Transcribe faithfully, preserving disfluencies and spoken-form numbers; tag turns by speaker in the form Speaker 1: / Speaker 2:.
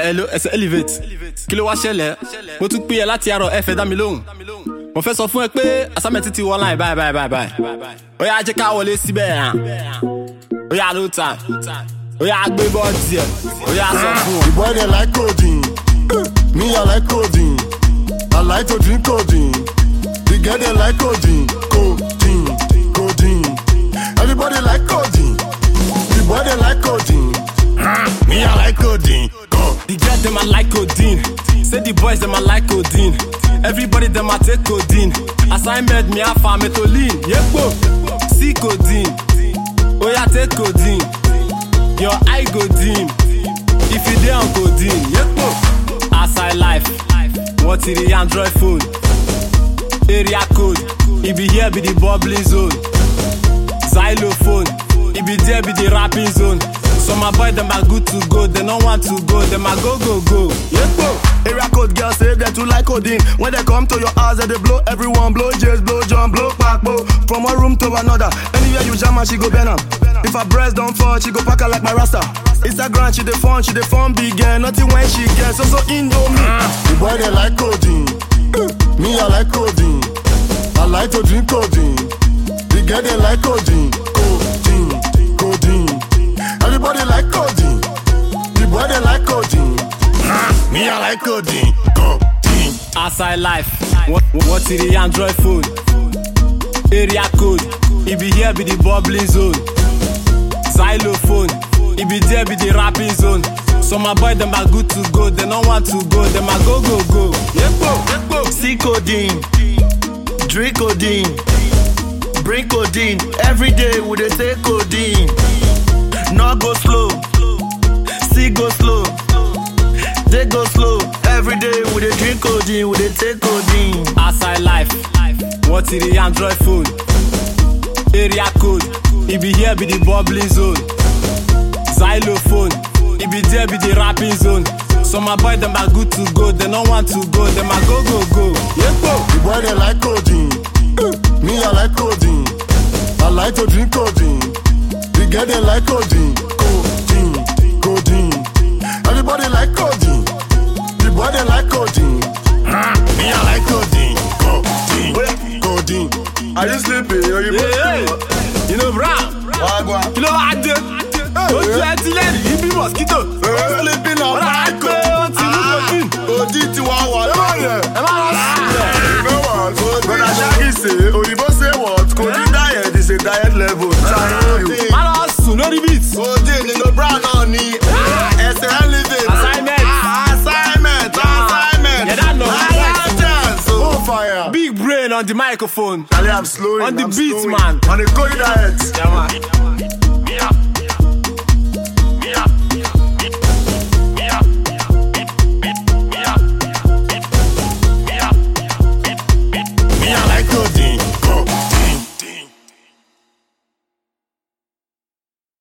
Speaker 1: hello, ẹsẹ̀ elevate. Kí ló wá ṣẹlẹ̀? Mo tún pè ẹ́ láti àárọ̀ ẹ fẹ́ dá mi lóhùn. Mo fẹ́ sọ fún ẹ pé assignment ti wọ line báyìí báyìí báyìí. Ó yá jẹ́ ká wọlé síbẹ̀ hàn. Ó yá no time. Ó yá gbé bọ́ọ̀dì ẹ̀. Ó yá sọ fún
Speaker 2: The boy they like codeine. Me I like codeine. I like to drink codeine. The girl they like codeine. Codeine, codeine. Everybody like codeine. The boy they like codeine. Me I like codeine. Go.
Speaker 1: the girl them I like codeine. Say the boys them I like codeine. Everybody them I take codeine. Assignment me a farmetolene. Yepo, see codeine. Oh yeah, take codeine. Your eye go dim. If you dey on codeine, yepo. Outside life, what is the Android phone? Area code, it be here be the bubbling zone. Xylophone, it be there be the rapping zone. So my boy them are good to go, they don't want to go, them a go go go.
Speaker 3: Yepo, area code girls say they too like codeine. When they come to your house, they blow everyone, blow J's, blow John, blow Pac, blow. From one room to another, anywhere you jam her, she go bend her. If her breast don't fall, she go pack her like my rasta. Instagram, she dey fun, she dey fun big girl. Nothing when she gets, so so indomie.
Speaker 2: The boy they like codeine. Me I like codeine. I like to drink codeine. The girl they like codeine. Codeine, codeine. Everybody like codeine. The boy they like codeine. Me I like codeine. Codeine.
Speaker 1: Outside life, what, what is the Android phone? Area code, it be here be the bubbling zone. Xylophone, it be there be the rapping zone. So my boy them are good to go, they don't want to go, them a go go go. Yepo, yepo.
Speaker 3: See codeine, drink codeine, bring codeine. Every day we dey take codeine. Not go slow, see go slow, they go slow. Every day we dey drink codeine, we dey take codeine.
Speaker 1: Outside life, what is the Android phone? Area code, it be here be the bubbling zone. Xylophone, it be there be the rapping zone. So my boy them are good to go, they don't want to go, them a go go go. Yepo.
Speaker 2: The boy they like codeine. Me I like codeine. I like to drink codeine. The girl they like codeine. Codeine, codeine. Everybody like codeine. The boy they like codeine. Me I like codeine. Codeine, codeine.
Speaker 3: Are you sleeping? Are you
Speaker 1: Hey, hey. You know Brown,
Speaker 3: Agua.
Speaker 1: kí ló wá dé? Ojú ẹ ti lẹ́rìí yìí bí mosquito.
Speaker 3: Sleeping on
Speaker 1: Wọ́n á pé ó ti mú codeine.
Speaker 3: Codeine ti wá wà lọ́rẹ̀.
Speaker 1: Ẹ má lọ sílẹ̀.
Speaker 3: You know what? Brother Shaggy say, Oyinbo say what? Codeine diet is a diet level. Codeine
Speaker 1: Má lọ sùn lórí beat.
Speaker 3: nínú brown náà ni. Ẹsẹ̀ elevate.
Speaker 1: Assignment.
Speaker 3: Assignment. Assignment.
Speaker 1: Yeah, that know.
Speaker 3: Higher chance.
Speaker 2: Oh fire.
Speaker 1: Big brain on the microphone.
Speaker 3: Charlie, I'm slowing.
Speaker 1: On the
Speaker 3: I'm
Speaker 1: beat,
Speaker 3: slowing.
Speaker 1: man.
Speaker 3: On the Codeine diet.
Speaker 1: Yeah, man.